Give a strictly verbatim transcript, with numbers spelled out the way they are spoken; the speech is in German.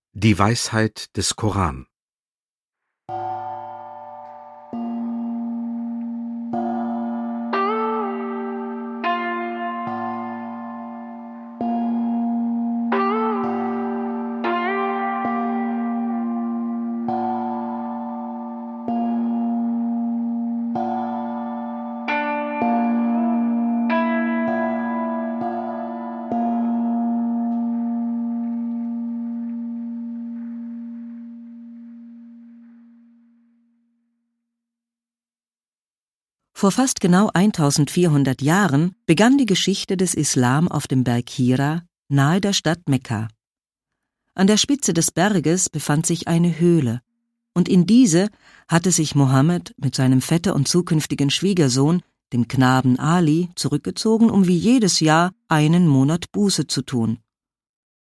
Die Weisheit des Koran. Vor fast genau eintausendvierhundert Jahren begann die Geschichte des Islam auf dem Berg Hira, nahe der Stadt Mekka. An der Spitze des Berges befand sich eine Höhle, und in diese hatte sich Mohammed mit seinem Vetter und zukünftigen Schwiegersohn, dem Knaben Ali, zurückgezogen, um wie jedes Jahr einen Monat Buße zu tun.